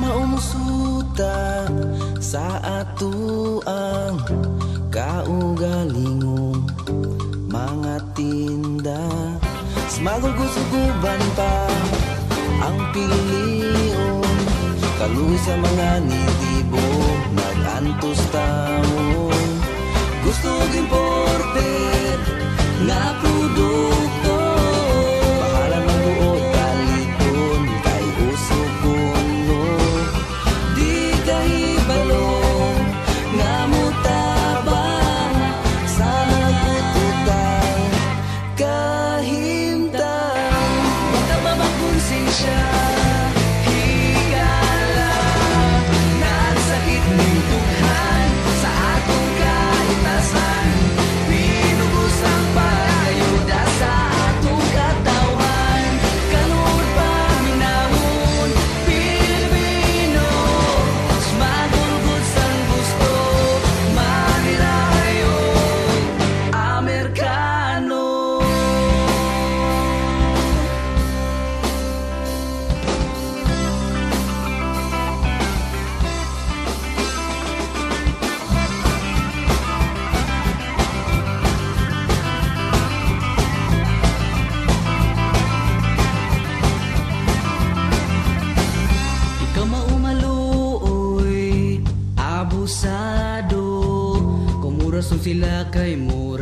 maumusuta sa atuang kaugalingong mga tinda. Smagulgusuguban pa ang pilion, kaluy sa mga nitibo nag-antos taon. Gusto imported nga produkto, bahala ng buod kaliton kay usog kuno. Di kahibalong nga mutabang sa nagututang kahimtang. Baka mamagkonsensya higala na ang sakit ng tughan sa atong kaitasan. Pinugos ang pag-ayuda sa atong katawan. Kanuod pa minahon Pilipino, smagulgod sang gusto manirayo Amerikano. Ikaw maumaluoy, abusado, kung oras sila kay mo